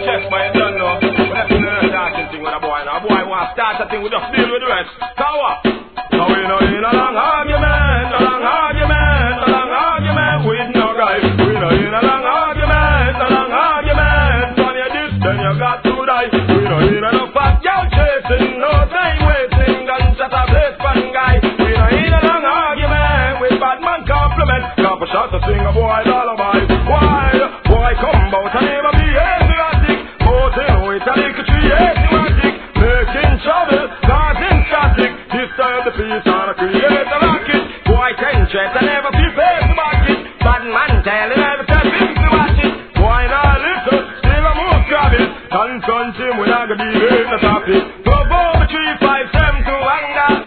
chest, but you don't know. Let's do the dancing thing with a boy. Now a boy wants to start a thing, we just deal with the rest. So what? So we know in a long argument, a long argument, a long argument with no guy. We know in a long argument, a long argument. On your this, then you got to die. We know in a no fat girl chasing, no time wasting, gunshot a place fun guy. We know in a long argument with bad man compliment. Couple shots to sing a boy lullaby. Why? Boy come out and never be Asiatic. Boating with a little tree Asiatic. Making trouble, causing static. Disturb the peace and create a rocket. Boy tension and never be face to back it. Bad man telling every time things to watch it. Boy not little, still a move grab it. Confront him when I go deep in the